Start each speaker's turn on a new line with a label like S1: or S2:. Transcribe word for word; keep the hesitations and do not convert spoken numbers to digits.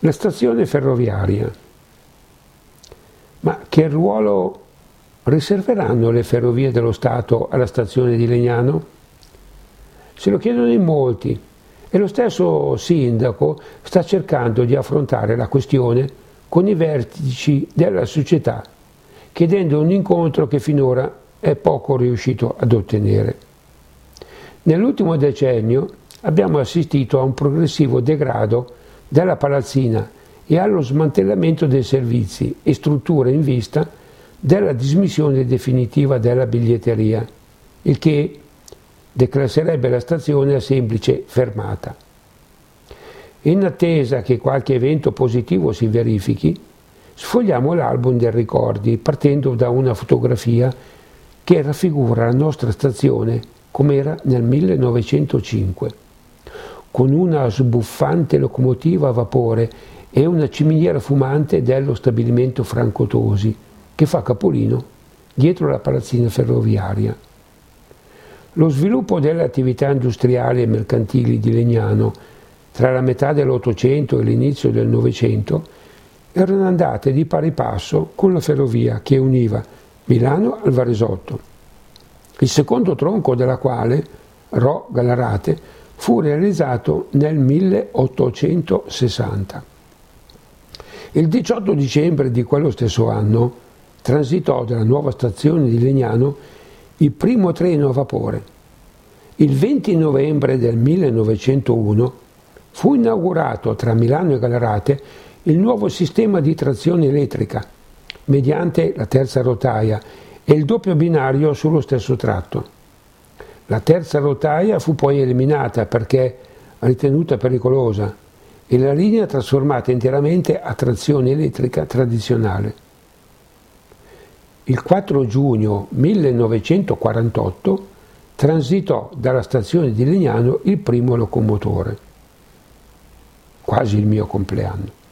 S1: La stazione ferroviaria. Ma che ruolo riserveranno le Ferrovie dello Stato alla stazione di Legnano? Se lo chiedono in molti e lo stesso sindaco sta cercando di affrontare la questione con i vertici della società, chiedendo un incontro che finora è poco riuscito ad ottenere. Nell'ultimo decennio abbiamo assistito a un progressivo degrado della palazzina e allo smantellamento dei servizi e strutture in vista della dismissione definitiva della biglietteria, il che declasserebbe la stazione a semplice fermata. In attesa che qualche evento positivo si verifichi, sfogliamo l'album dei ricordi partendo da una fotografia che raffigura la nostra stazione come era nel millenovecentocinque, con una sbuffante locomotiva a vapore e una ciminiera fumante dello stabilimento Franco Tosi, che fa capolino dietro la palazzina ferroviaria. Lo sviluppo delle attività industriali e mercantili di Legnano tra la metà dell'Ottocento e l'inizio del Novecento erano andate di pari passo con la ferrovia che univa Milano al Varesotto, il secondo tronco della quale, Rho-Gallarate, fu realizzato nel milleottocentosessanta. Il diciotto dicembre di quello stesso anno transitò dalla nuova stazione di Legnano il primo treno a vapore. Il venti novembre del millenovecentouno fu inaugurato tra Milano e Gallarate il nuovo sistema di trazione elettrica, mediante la terza rotaia e il doppio binario sullo stesso tratto. La terza rotaia fu poi eliminata perché ritenuta pericolosa e la linea trasformata interamente a trazione elettrica tradizionale. Il quattro giugno millenovecentoquarantotto transitò dalla stazione di Legnano il primo locomotore, quasi il mio compleanno.